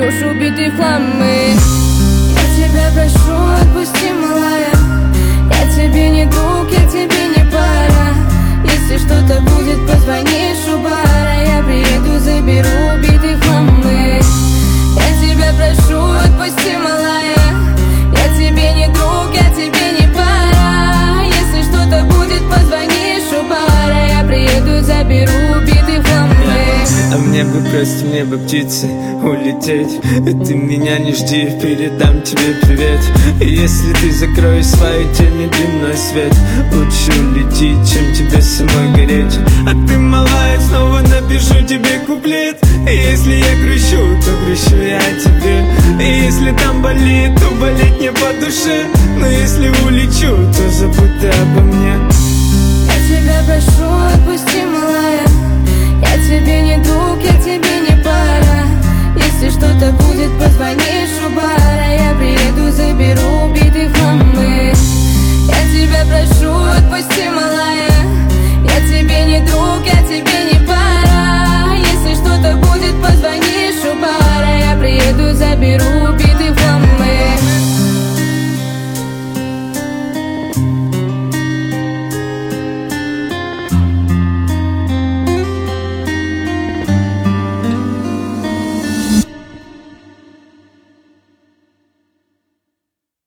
соберешь убитый в хламы. Я тебя прошу, отпусти, малая. Я тебе не друг, я тебе не пара. Если что-то будет, позвонишь у бара. Я приеду, заберу убитый в хламы. Я тебя прошу, отпусти, малая. Я тебе не друг, я тебе не пара. Если что-то будет, позвонишь у бара. Я приеду, заберу убитый в хламы. А мне бы просто, мне бы птицей улететь. И ты меня не жди, передам тебе привет. И если ты закроешь свои тени дневной свет, лучше улети, чем тебе самой гореть. А ты, малая, снова напишу тебе куплет. И если я грущу, то грущу я о тебе. И если там болит, то болеть не по душе. Но если улечу, то забудь ты обо мне. Я тебя прошу, отпусти, малая. Я тебе не друг, я тебе не пара. Если что-то будет, позвонишь у бара. Я приеду, заберу убитый в хламы. Я тебя прошу, отпусти, малая. Я тебе не друг, я тебе не пара. Если что-то будет, позвонишь у бара. Я приеду, заберу